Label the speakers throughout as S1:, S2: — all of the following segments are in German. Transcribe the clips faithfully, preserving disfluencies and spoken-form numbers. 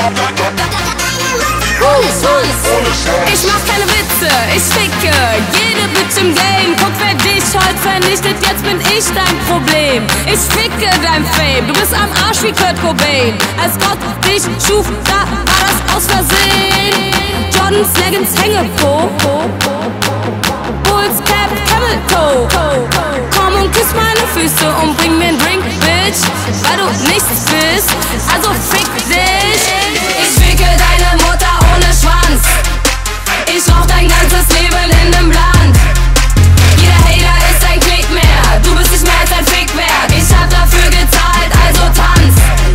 S1: Ich mach keine Witze, ich ficke jede Bitch im Game. Guck, wer dich heute vernichtet, jetzt bin ich dein Problem. Ich ficke dein Fame, du bist am Arsch wie Kurt Cobain. Als Gott dich schuf, da war das aus Versehen. Jordans, Leggings, Hängepo, Bulls, Cap, Camel Toe. Komm und küss meine Füße und bring mir 'n Drink, Bitch, weil du nichts bist, also fick dich. Ich ficke deine Mutter ohne Schwanz. Ich rauch dein ganzes Leben in nem Land. Jeder Hater ist ein Klick mehr. Du bist nicht mehr als ein Fick wert. Ich hab dafür gezahlt, also tanz.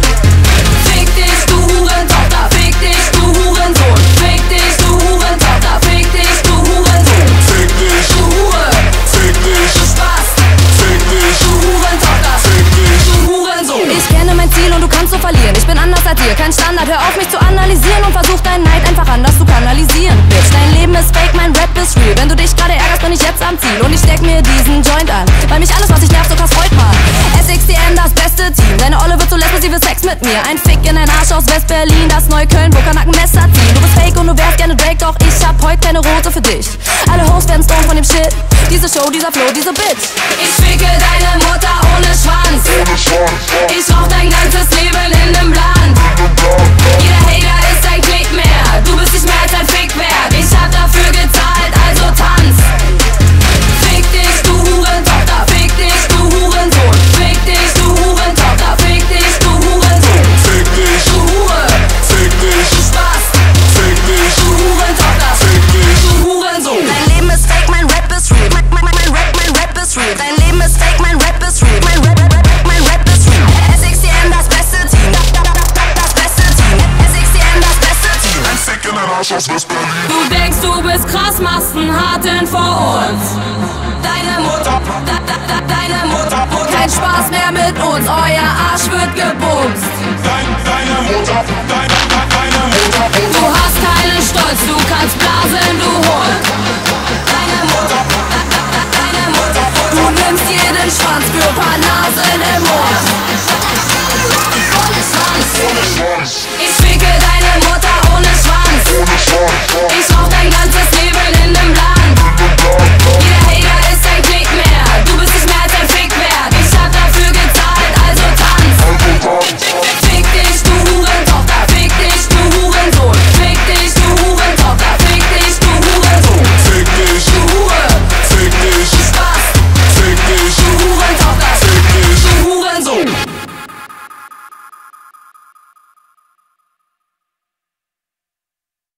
S1: Fick dich, du Hurentochter. Fick dich, du Hurensohn. Fick dich, du Hurentochter. Fick dich, du Hurensohn.
S2: Fick dich,
S1: du Hure.
S2: Fick dich,
S1: du Spaß.
S2: Fick dich,
S1: du Hurentochter.
S2: Fick dich,
S1: du Hurensohn. Ich kenne mein Ziel und du kannst so verlieren. Ich bin anders als dir, kein Standard. Hör auf mich zu analysieren und versuch deinen Neid einfach anders zu kanalisieren. Bitch, dein Leben ist fake, mein Rap ist real. Wenn du dich gerade ärgerst, bin ich jetzt am Ziel. Und ich steck mir diesen Joint an, weil mich alles, was ich nervt, so krass freut, man. S X T N, das beste Team. Deine Olle wird so lesbisch, sie will Sex mit mir. Ein Fick in dein Arsch aus West-Berlin. Das Neukölln, wo Kanaken Messer ziehen. Du bist fake und du wärst gerne Drake, doch ich hab heute keine Rose für dich. Alle Hosts werden stoned von dem Shit. Diese Show, dieser Flow, diese Bitch. Ich ficke deine Mutter ohne Schwanz. Ich rauch dein ganzes Leben in nem Land. Jeder Hater ist ein Klick mehr. Du bist nicht mehr als ein Fick wert. Ich hab dafür gezahlt, also tanz. Fick dich, du Hurentochter. Fick dich, du Hurensohn. Fick dich, du Hurentochter. Fick dich, du Hurensohn.
S2: Fick dich,
S1: du Hure.
S2: Fick dich,
S1: du Spaß.
S2: Fick dich,
S1: du Hurentochter.
S2: Fick dich,
S1: du Hurensohn.
S3: Dein Leben ist fake, mein Rap ist real. Mein, mein, mein Rap, mein Rap ist real. Dein Leben ist fake, mein Rap ist real. Mein Rap, Rap, Rap, mein Rap ist real. S X T N, das beste Team. Da, da, da, da, das beste Team. S X T N, das beste Team.
S2: ein Fick in den Arsch aus West-Berlin.
S1: Du denkst, du bist krass, machst einen harten vor uns. Deine Mutter, da, da, da, deine Mutter, kein Spaß mehr mit uns, euer Arsch wird gebumst.
S2: Dein, deine Mutter, dein, deine Mutter,
S1: Du hast keinen Stolz, du kannst blasen, du Hund. Deine Mutter, da, da, da, deine Mutter, du nimmst jeden Schwanz für paar Nasen im Mund. Ohne Schwanz.
S2: ohne Schwanz,
S1: Ich ficke deine Mutter ohne Schwanz.
S2: ohne Schwanz,
S1: Ich rauch dein ganzes Leben in nem Land.